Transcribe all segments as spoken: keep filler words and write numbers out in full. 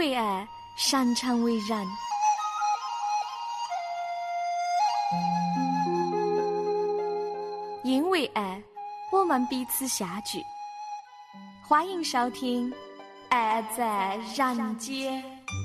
为爱，擅长为人。因为爱，我们彼此相聚。欢迎收听《爱在人间》。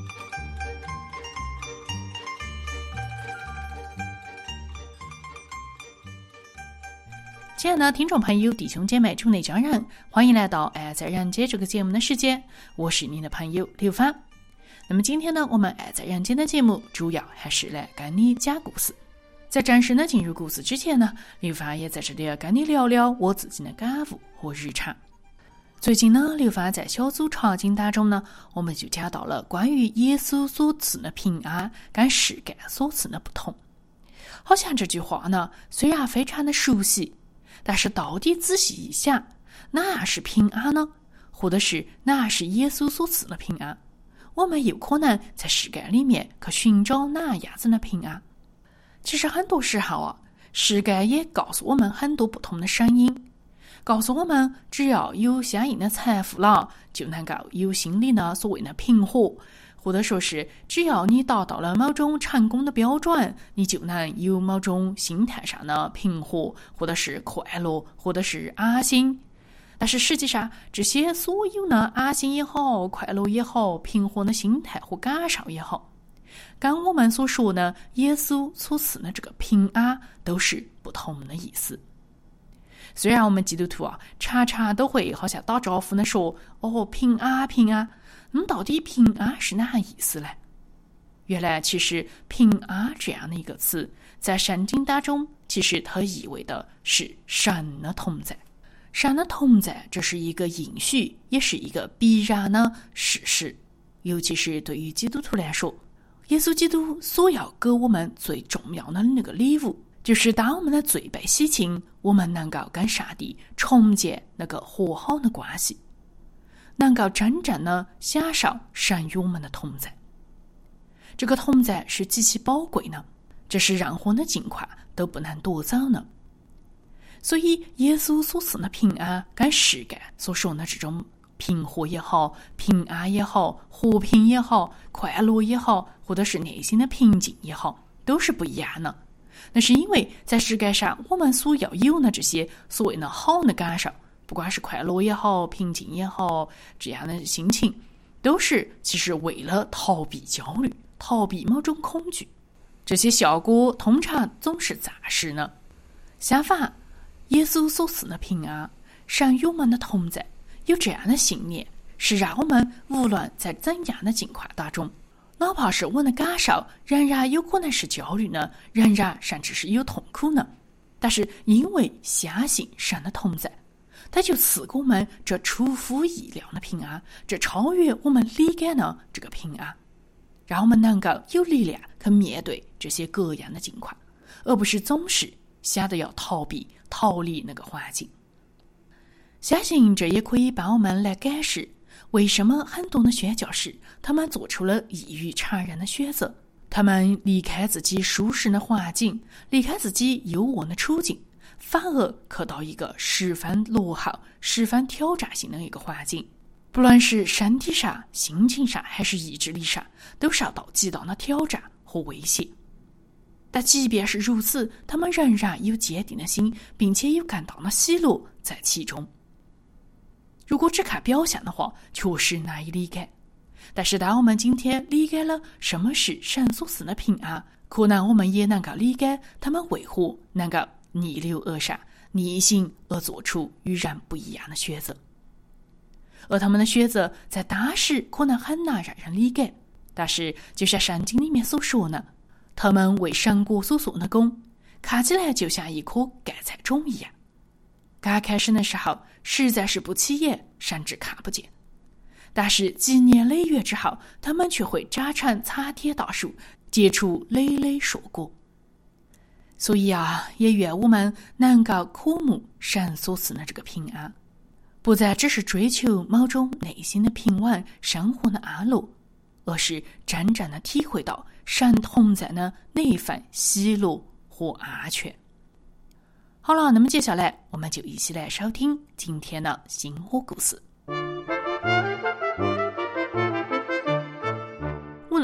亲爱的听众朋友、弟兄姐妹、主内家人，欢迎来到《爱在人间》这个节目的时间，我是您的朋友刘芳。那么今天呢，我们《爱在人间》的节目主要还是来跟你讲故事。在正式的进入故事之前呢，刘芳也在这里跟你聊聊我自己的感悟和日常。最近呢，刘芳在小组查经当中呢，我们就讲到了关于耶稣所赐的平安跟世界所赐的不同。好像这句话呢，虽然非常的熟悉，但是到底仔细一想，哪是平安呢？或者是哪是耶稣所赐的平安？我们有可能在世界里面去寻找哪样子的平安？其实很多时候啊，世界也告诉我们很多不同的声音，告诉我们只要有相应的财富了，就能够有心理的所谓的平和，或者说是只要你达到了某种成功的标准，你就能有某种心态上的平和，或者是快乐，或者是安心。但是实际上，这些所有的安心也好，快乐也好，平和的心态和感受也好，跟我们所说的耶稣所赐的这个平安都是不同的意思。虽然我们基督徒啊，常常都会好像打招呼的说，哦，平安平安，那么到底平安是哪个意思呢？原来其实平安这样的一个词，在圣经当中，其实它意味的是神的同在。神的同在，这是一个应许，也是一个必然的事实。尤其是对于基督徒来说，耶稣基督所要给我们最重要的那个礼物，就是当我们的罪被洗净，我们能够跟上帝重建那个和好的关系，能够真正的享受神与我们的同在。这个同在是极其宝贵的，这是任何的境况都不能夺走的。所以耶稣所赐的平安跟世界所说的这种平和也好，平安也好，和平也好，快乐也好，或者是内心的平静也好，都是不一样的。那是因为在世界上我们所要有的这些所谓的好的感受，不管是快乐也好，平静也好，这样的心情，都是其实为了逃避焦虑，逃避某种恐惧。这些效果通常总是暂时的。相反，耶稣所赐的平安，神与我们的同在，有这样的信念，是让我们无论在怎样的境况当中，哪怕是我的感受仍然有可能是焦虑呢，仍然甚至是有痛苦呢，但是因为相信神的同在，他就赐给我们这出乎意料的平安，这超越我们理解的这个平安，让我们能够有力量去面对这些各样的境况，而不是总是想着要逃避逃离那个环境。相信这也可以帮我们来解释为什么很多的宣教士他们做出了异于常人的选择，他们离开自己舒适的环境，离开自己优渥的处境，反而去到一个十分落后、十分挑战性的一个环境，不论是身体上、心情上还是意志力上，都受到极大的挑战和威胁。但即便是如此，他们仍然有坚定的心，并且有更大的喜乐在其中。如果只看表象的话，确实难以理解。但是当我们今天理解了什么是神所赐的平安，可能我们也能够理解他们为何能够逆流而上，逆行而做出与人不一样的选择。而他们的选择在当时可能很难让人理解，但是就像圣经里面所说的，他们为神国所做的工，看起来就像一颗芥菜种一样。刚开始的时候实在是不起眼，甚至看不见，但是几年累月之后，他们却会长成参天大树，结出累累硕果。所以啊，也愿我们能够渴慕神所赐的这个平安，不再只是追求某种内心的平稳、生活的安乐，而是真正的体会到神同在的那一份喜乐和安全。好了，那么接下来我们就一起来收听今天的星火故事。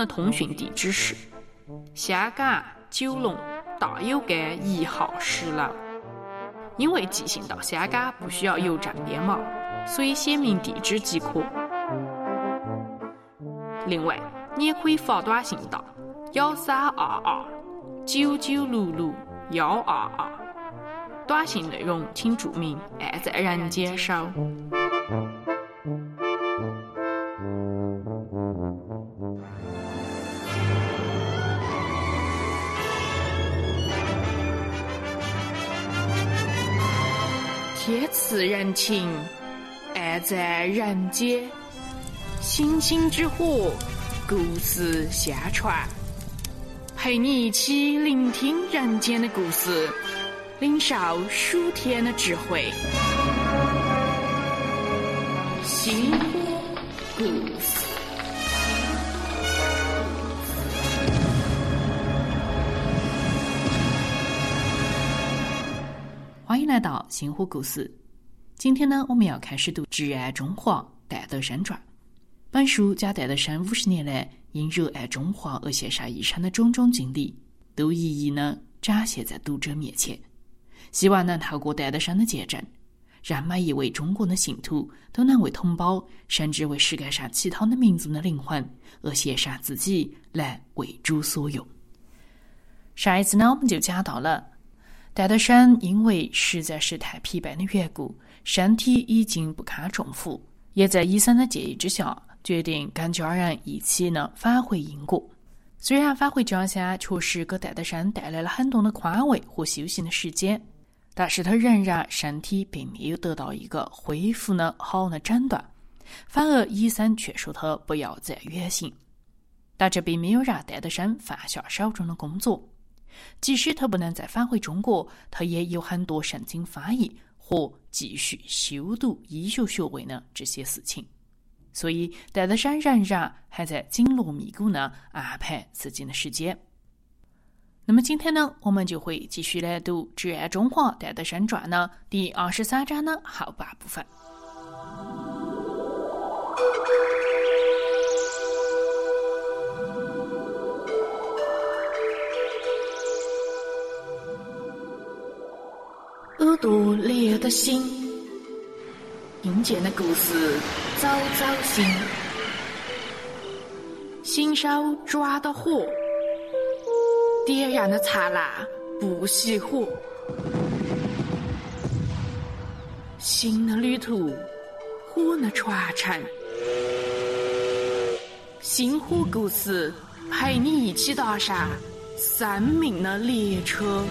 的通讯地址是香港九龙大有街一号十楼。因为寄信到香港不需要邮政编码，所以写明地址即可。另外，你也可以发短信到幺三二二九九六六幺二二，短信内容请注明“爱在人间收”。天赐人情，爱在人间。星星之火，故事相传，陪你一起聆听人间的故事，领受属天的智慧。星火故事。欢迎来到星火故事。今天呢，我们要开始读《挚爱中华戴德生传》。本书将戴德生五十年来因热爱中华而献上一生的种种经历，都一一呢展现在读者面前。希望能透过戴德生的见证，让每一位中国的信徒都能为同胞，甚至为世界上其他的民族的灵魂而献上自己，来为主所用。上一次呢，我们就讲到了戴德生因为实在是太疲惫的缘故，身体已经不堪重负，也在医生的建议之下，决定跟家人一起呢返回英国。虽然返回家乡确实给戴德生带来了很多的宽慰和休息的时间，但是他仍然身体并没有得到一个恢复的好的诊断，反而医生劝说他不要再远行。但这并没有让戴德生放下手中的工作。即使他不能再返回中国，他也有很多圣经翻译和继续修读医学学位呢这些事情，所以戴德生仍然还在紧锣密鼓呢安排自己的时间。那么今天呢，我们就会继续来读《挚爱中华戴德生传》呢第二十三章的后半部分。耳朵裂的心，听见的故事早早醒，新手抓的火，点燃的灿烂不熄火。新的旅途，火的传承，星火故事陪你一起踏上生命的列车。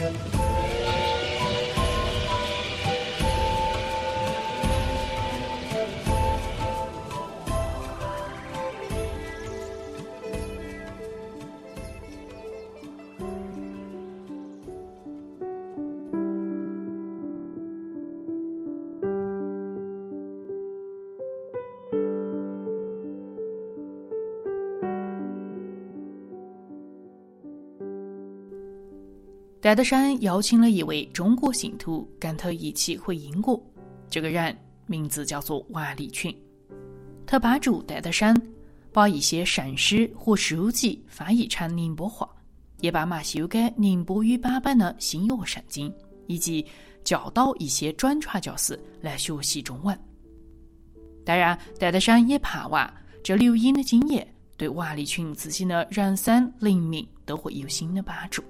戴德生邀请了一位中国信徒跟他一起回英国，这个人名字叫做王立群。他帮助戴德生把一些圣诗和书籍翻译成宁波话，也帮忙修改宁波语版本的新约圣经，以及教导一些转传教士来学习中文。当然，戴德生也盼望这留英的经验对王立群自己的人生灵命都会有新的帮助。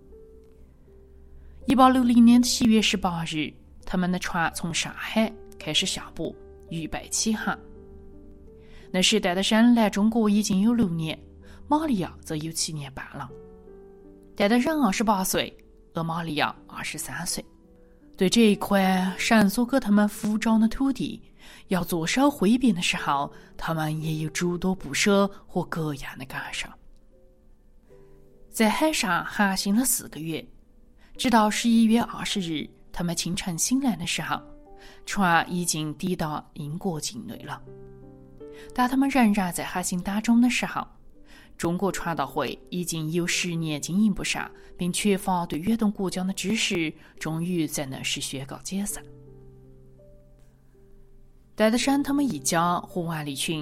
一八六零年七月十八日，他们的船从上海开始下泊，预备起航。那时戴德生来中国已经有六年，玛利亚则有七年半了。戴德生二十八岁，而玛利亚二十三岁。对这一块神所给他们扶长的土地，要着手挥别的时候，他们也有诸多不舍和各样的感受。在海上航行了四个月，直到十一月二十日，他们清晨醒来的时候，船已经抵达英国境内了。当他们仍然在航行当中的时候，中国传道会已经有十年经营不善，并缺乏对远东国家的知识，终于在那时宣告解散。戴德生他们一家和王立群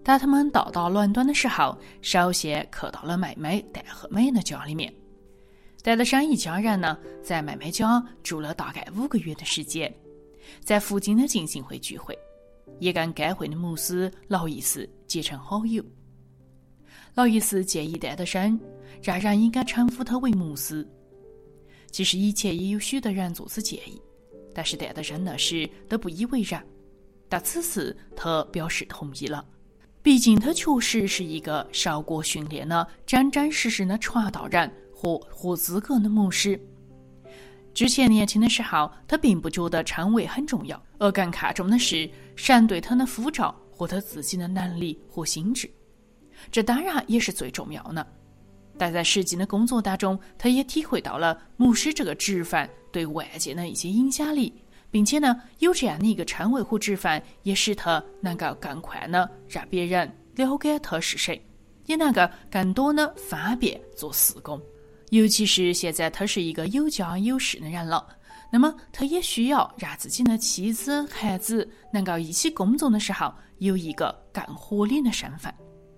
当他们到达伦敦的时候，首先去到了妹妹戴和美的家里面。戴德山一家人呢，在妹妹家住了大概五个月的时间，在附近的进行会聚会，也跟该会的牧师劳伊斯结成好友。劳伊斯建议戴德山，让人应该称呼他为牧师。其实以前也有许多人做此建议，但是戴德山那时都不以为然。但此次他表示同意了，毕竟他确实是一个受过训练的真真实实的传道人和合资格的牧师。之前年轻的时候，他并不觉得称谓很重要，而更看重的是神对他的呼召和他自己的能力和心智，这当然也是最重要的。但在实际的工作当中，他也体会到了牧师这个职分对外界的一些影响力，并且呢，有这样的一个称谓和职分，也使他能够更快的让别人了解他是谁，也能够更多的方便做事工。尤其是现在他是一个有家有室的人了，那么他也需要让自己的妻子孩子能够一起工作的时候有一个更合理的身份。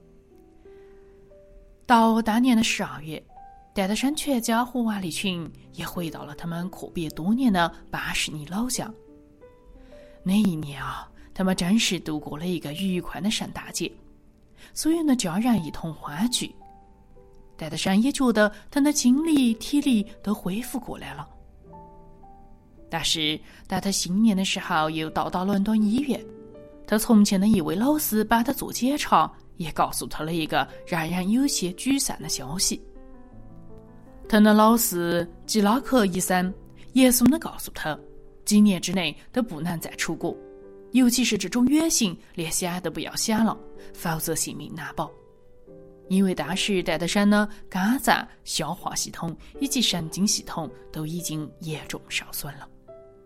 到当年的十二月，戴德山全家和瓦利群也回到了他们阔别多年的巴士尼老乡。那一年啊，他们真是度过了一个愉快的圣诞节，所有的家人一同欢聚。戴德山也觉得他的精力体力都恢复过来了。但是当他新年的时候又到达伦敦医院，他从前的一位老师把他做检查，也告诉他了一个让人有些沮丧的消息。他的老师吉拉克医生严肃地告诉他，几年之内都不能再出国，尤其是这种远行，连想都不要想了，否则性命难保。因为当时戴德山的肝脏、消化系统以及神经系统都已经严重受损了。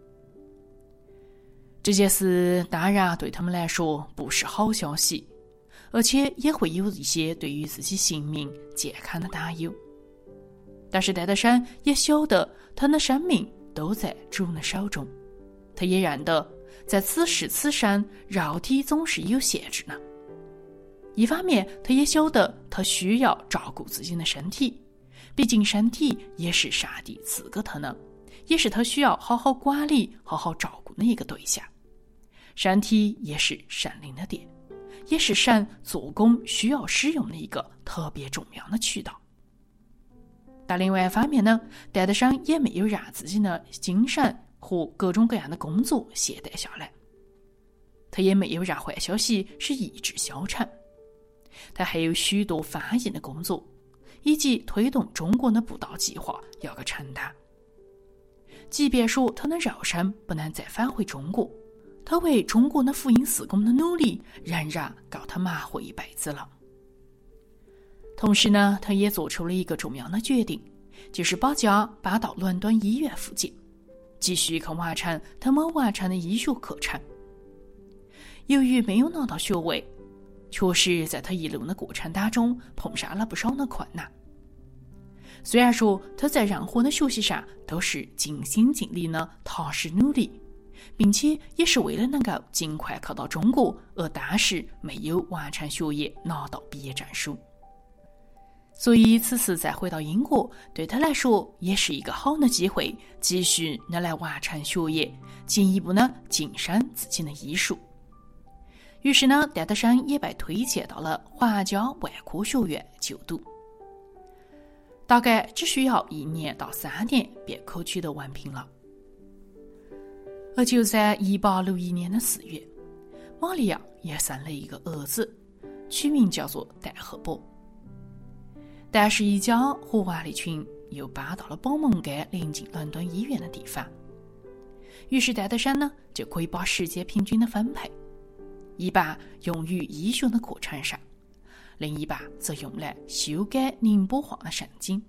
这件事当然对他们来说不是好消息，而且也会有一些对于自己性命健康的担忧。但是戴德山也晓得他的生命都在主的手中，他也认得在此时此生肉体总是有限制的。一方面他也晓得他需要照顾自己的身体，毕竟身体也是上帝赐给他的，也是他需要好好管理好好照顾的一个对象。身体也是神灵的殿，也是神做工需要使用的一个特别重要的渠道。但另外一方面呢，戴德山也没有让自己的精神和各种各样的工作懈怠下来，他也没有让坏消息是意志消沉。他还有许多翻译的工作，以及推动中国的布道计划要个承担。即便说他的肉身不能再返回中国，他为中国的福音事工的努力仍然够他忙活一辈子了。同时呢，他也做出了一个重要的决定，就是把家搬到伦敦医院附近，继续去完成他们完成的医学课程。由于没有拿到学位，确实在他一路的过程当中碰上了不少的困难。虽然说他在任何的学习上都是尽心尽力的踏实努力，并且也是为了能够尽快考到中国，而当时没有完成学业拿到毕业证书。所以此次再回到英国，对他来说也是一个好的机会，继续的来完成学业，进一步呢晋升自己的医术。于是呢，戴德山也被推荐到了皇家外科学院就读，大概只需要一年到三年便可取得文凭了。而就在一八六一年的四月，玛利亚也生了一个儿子，取名叫做戴赫伯。戴氏一家和瓦利群又搬到了宝蒙街临近伦敦医院的地方，于是戴德山呢就可以把时间平均的分配，一半用于医学的课程上，另一半则用来修改宁波话的圣经。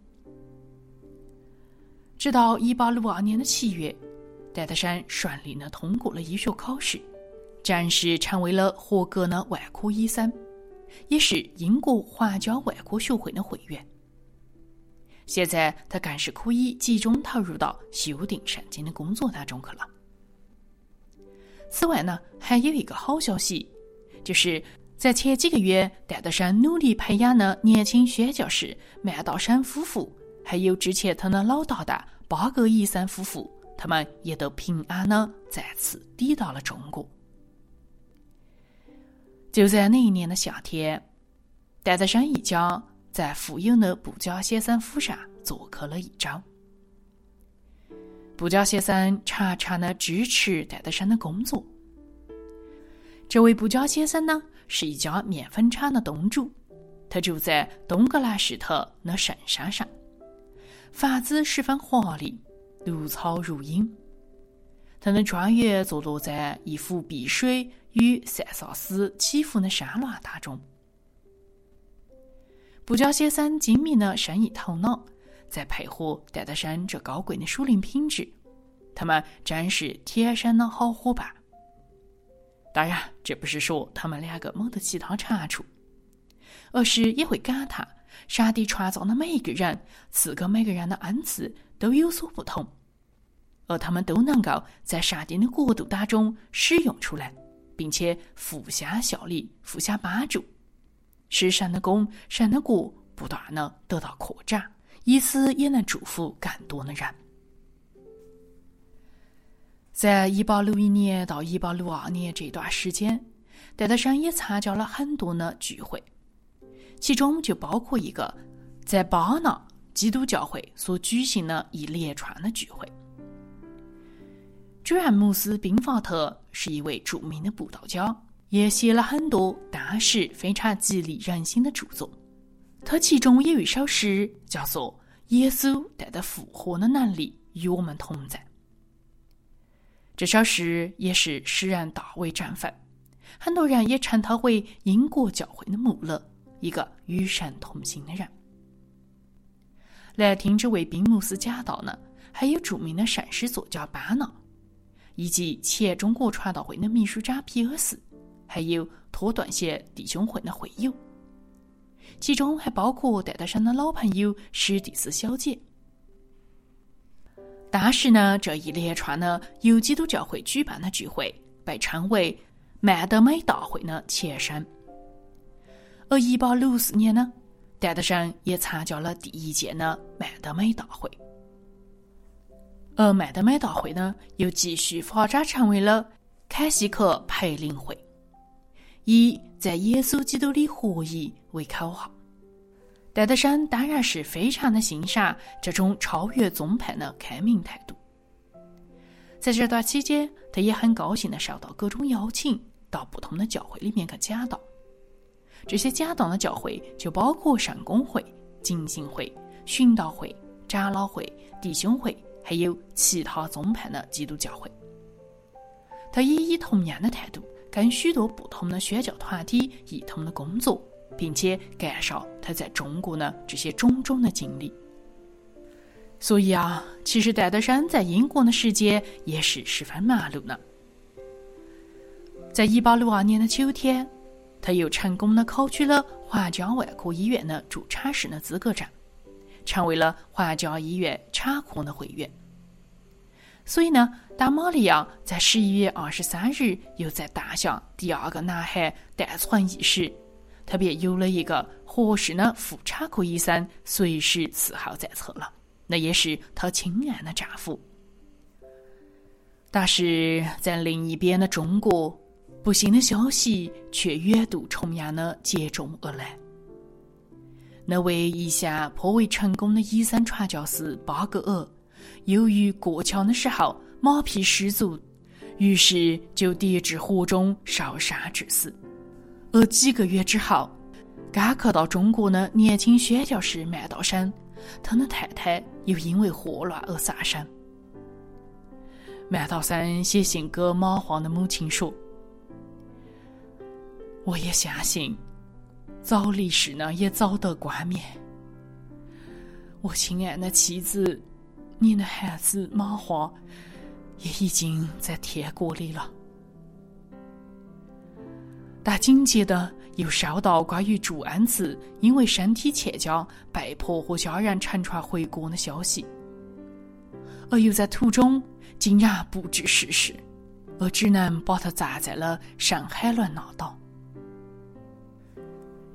直到一八六二年的七月，戴德山顺利地通过了医学考试，正式成为了合格的外科医生，也是英国皇家外科学会的会员。现在他更是可以集中投入到修订圣经的工作当中去了。此外呢，还有一个好消息，就是在前几个月，戴德生努力培养了年轻宣教士麦道山夫妇，还有之前他的老搭档巴格伊森夫妇，他们也都平安地再次抵达了中国。就在那一年的夏天，戴德生一家在富有的布加先生府上做客了一周。布加先生常常的支持戴德生的工作。这位布加先生呢，是一家面粉厂的东主，他住在东格兰市头的圣山上，房子十分华丽，绿草如茵。他的庄园坐落在一幅碧水与塞萨斯起伏的山峦当中。布加先生精明的生意头脑，再配合戴德生这高贵的属灵品质，他们真是天生的好伙伴。当然，这不是说他们两个没得其他长处，而是也会感叹上帝创造的每一个人，赐给每个人的恩赐都有所不同，而他们都能够在上帝的国度当中使用出来，并且互相效力，互相帮助，使神的功、神的国不断的得到扩展，以此也能祝福更多的人。在一八六一年到一八六二年这段时间，戴德生也参加了很多的聚会，其中就包括一个在巴拿基督教会所举行的一连串的聚会。主任穆斯宾法特是一位著名的布道家，也写了很多当时非常激励人心的著作。他其中有一首诗叫做《耶稣带着复活的能力与我们同在》。这首诗也是诗人大为振奋，很多人也称他为英国教会的穆勒，一个与神同行的人。来听这位宾牧师讲道呢，还有著名的圣诗作家巴拿，以及前中国传道会的秘书长皮尔斯，还有托顿县弟兄会的会友，其中还包括戴德生的老朋友史蒂斯小姐。当时呢，这一连串的由基督教会举办的聚会被称为曼德美大会的前身。而一八六四年呢，戴德生也参加了第一届的曼德美大会。而曼德美大会呢，又继续发展成为了凯西克培灵会，以在耶稣基督里合一为口号。戴德生当然是非常的欣赏这种超越宗派的开明态度。在这段期间，他也很高兴地受到各种邀请，到不同的教会里面去讲道。这些讲道的教会就包括圣公会、浸信会、殉道会、长老会、弟兄会，还有其他宗派的基督教会。他也以同样的态度跟许多不同的宣教团体一同的工作，并且介绍他在中国的这些种种的经历。所以啊，其实戴德生在英国的时间也是十分忙碌的。在一八六二年的秋天，他又成功的考取了皇家外科医院的助产士的资格证，成为了皇家医院产科的会员。所以呢，当玛利亚在十一月二十三日又在诞下第二个男孩戴传义时，他便有了一个合适的妇产科医生随时伺候在侧了，那也是他亲爱的丈夫。但是在另一边的中国，不幸的消息却远渡重洋的接踵而来。那位一向颇为成功的医生传教士巴格尔，由于过桥的时候马匹失足，于是就跌至河中烧伤致死。而几个月之后，刚客到中国的年轻宣教士麦道生，他的太太又因为霍乱而丧生。麦道生写信给马皇的母亲说：“我也相信早离世呢也早得冠冕，我亲爱的妻子，你的孩子马华也已经在天国里了。”但紧接着又收到关于祝安子因为身体欠佳被迫和家人乘船回国的消息，而又在途中竟然不知世事，而只能把他葬在了上海伦那岛。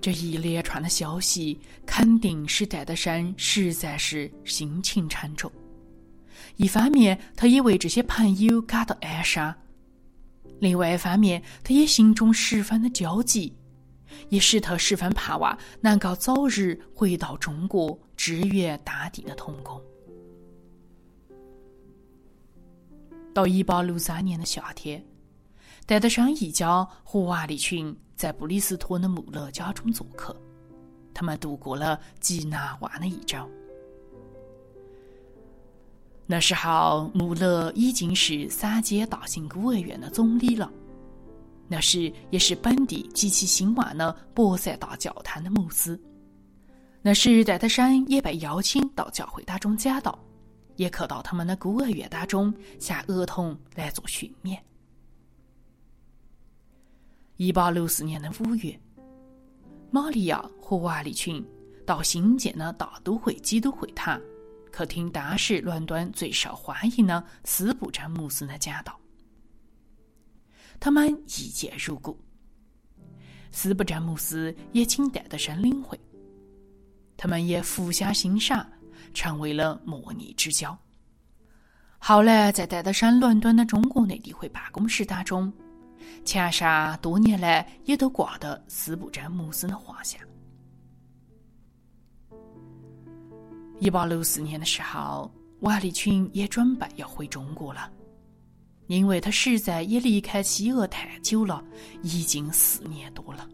这一连串的消息肯定使戴德山实在是心情沉重。一方面他也为这些朋友感到哀伤，另外一方面他也心中十分的焦急，也使他十分盼望能够早日回到中国支援大地的童工。到一八六三年的夏天，戴德山一家和王立群在布里斯托的穆勒家中做客，他们度过了极难忘的一周。那时候穆勒已经是三间大型孤儿院的总理了，那时也是本地极其兴旺的博塞大教堂的牧师。那时戴德山也被邀请到教会当中讲道，也可到他们的孤儿院当中向儿童来做训勉。一八六四年的五月，玛利亚和王立群到新建的大都会基督会堂，去听当时伦敦最受欢迎的斯布珍牧师的讲道。他们一见如故，斯布珍牧师也请戴德山领会，他们也互相欣赏，成为了莫逆之交。后来在戴德山伦敦的中国内地会办公室当中，墙上多年来也都挂着斯布珍牧师的画像。一八六四年的时候，王立群也准备要回中国了，因为他实在也离开西俄太久了，已经四年多了。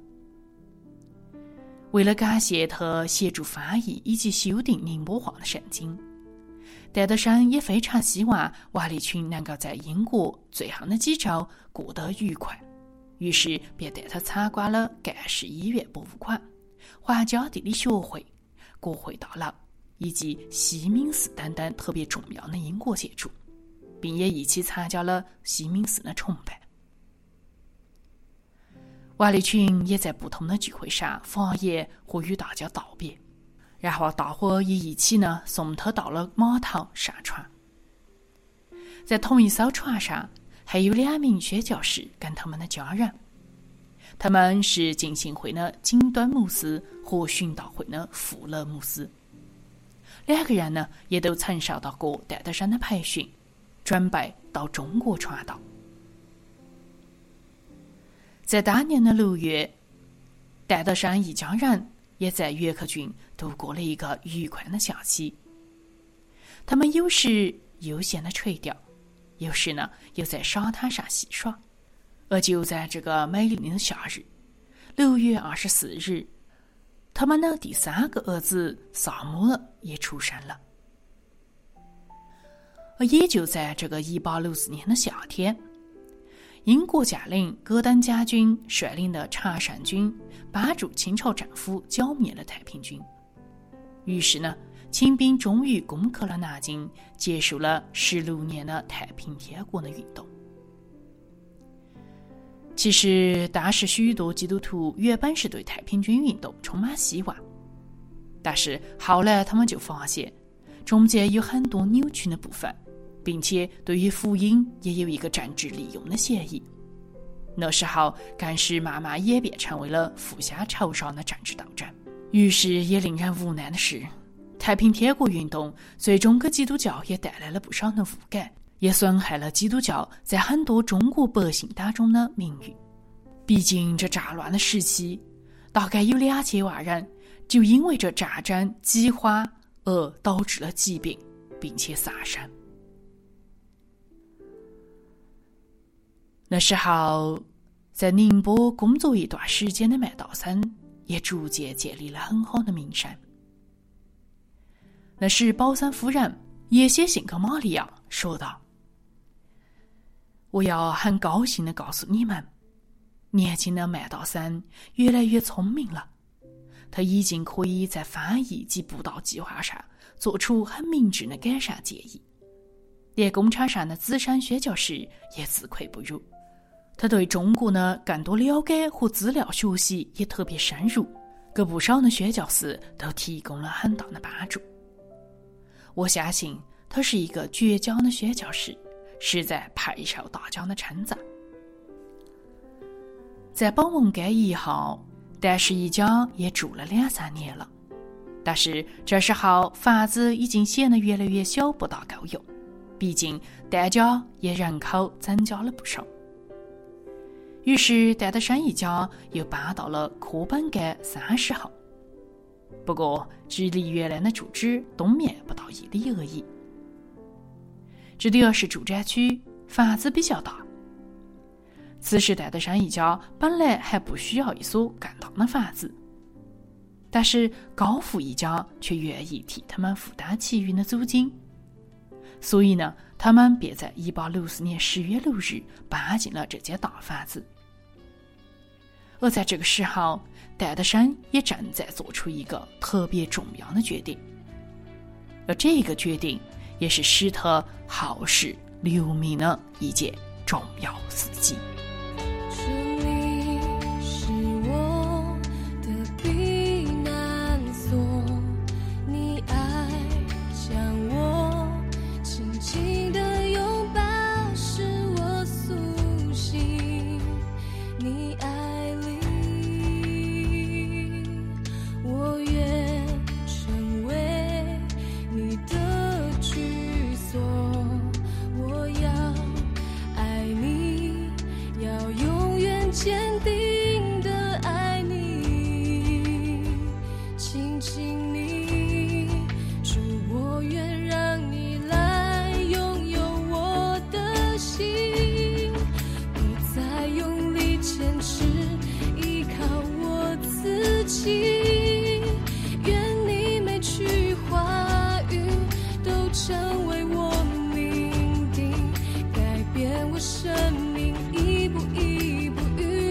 为了感谢他协助翻译以及修订宁波话的圣经，戴德山也非常希望王立群能够在英国最后的几周过得愉快，于是便带他参观了盖世医院博物馆、皇家地理学会、国会大楼以及西敏寺等等特别重要的英国建筑，并也一起参加了西敏寺的崇拜。王立群也在不同的聚会上发言或与大家道别，然后大伙也一起呢送他到了码头上船。在同一艘船上还有两名宣教士跟他们的家人，他们是浸信会的景端牧师和殉道会的富勒牧师。两个人呢也都曾受到过戴德山的培训，准备到中国传道。在当年的六月，戴德山一家人也在约克郡度过了一个愉快的假期。他们有时悠闲的垂钓，有时呢又在沙滩上戏耍。而就在这个美丽的夏日，六月二十四日，他们的第三个儿子萨姆尔也出生了。而也就在这个一八六四年的夏天，英国将领戈登将军率领的常胜军帮助清朝政府剿灭了太平军，于是呢，清兵终于攻克了南京，结束了十六年的太平天国的运动。其实当时许多基督徒原本是对太平军运动充满希望，但是后来他们就发现中间有很多扭曲的部分，并且对于福音也有一个政治利用的嫌疑。那时候更是慢慢演变成为了互相仇杀的政治斗争。于是也令人无奈的是，太平天国运动最终给基督教也带来了不少的误解，也损害了基督教在很多中国百姓当中的名誉。毕竟这战乱的时期，大概有两千万人就因为这战争饥荒而导致了疾病，并且丧生。那时候在宁波工作一段时间的麦道森也逐渐建立了很好的名声。那时保森夫人也写信给玛利亚说道，我要很高兴地告诉你们，年轻的麦道森越来越聪明了，他已经可以在翻译及布道计划上做出很明智的改善建议，连工厂上的资深宣教士也自愧不如。他对中国的更多了解和资料学习也特别深入，给不少的宣教士都提供了很大的帮助。我相信他是一个倔强的宣教士，实在配受大家的称赞。在保温街一号但是一家也住了两三年了。但是这时候房子已经显得越来越小，不大够用，毕竟蛋家也人口增加了不少。于是戴德生一家又搬到了科本街三十号，不过距离原来的住址东面不到一里而已。这里是住宅区，房子比较大。此时戴德生一家本来还不需要一所更大的房子，但是高富一家却愿意替他们负担其余的租金，所以呢，他们便在一八六四年十月六日搬进了这间大房子。而在这个时候，戴德生也正在做出一个特别重要的决定，而这个决定也是使他后世留名的一件重要事迹。 坚定的爱你，亲亲你，祝我愿让你来拥有我的心，不再用力坚持，依靠我自己，愿你每句话语都成为我命定，改变我生命一步一步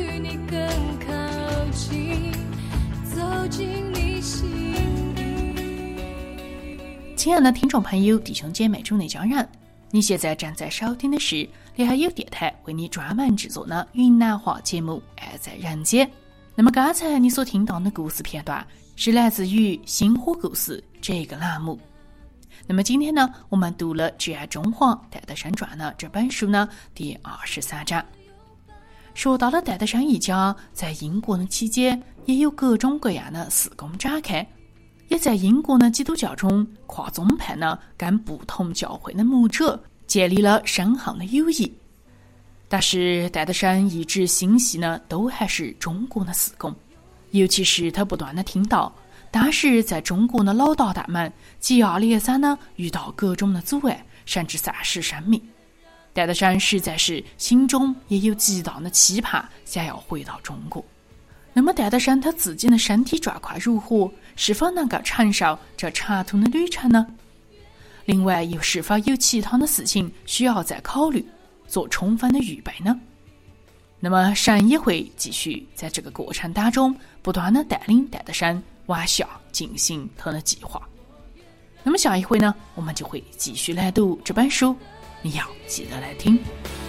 亲爱的听众朋友、弟兄姐妹、主内家人，你现在正在收听的是联合有电台为你专门制作的云南话节目《爱在人间》。那么刚才你所听到的故事片段是来自于《星火故事》这个栏目。那么今天呢，我们读了《挚爱中华戴德生传》的这本书呢第二十三章。说到了戴德生一家在英国的期间，也有各种各样的事工展开，也在英国的基督教中跨宗派呢跟不同教会的牧者建立了深厚的友谊。但是戴德生一直心系呢都还是中国的事工，尤其是他不断的听到当时在中国的老大大们接二连三呢遇到各种的阻碍，甚至丧失生命。戴德生实在是心中也有极大的期盼，想要回到中国。那么戴德生他自己的身体状况如何，是否能够承受这长途的旅程呢？另外又是否有其他的事情需要再考虑，做充分的预备呢？那么神也会继续在这个过程当中不断的带领戴德生往下进行他的计划。那么下一回呢，我们就会继续来读这本书，你要记得来听。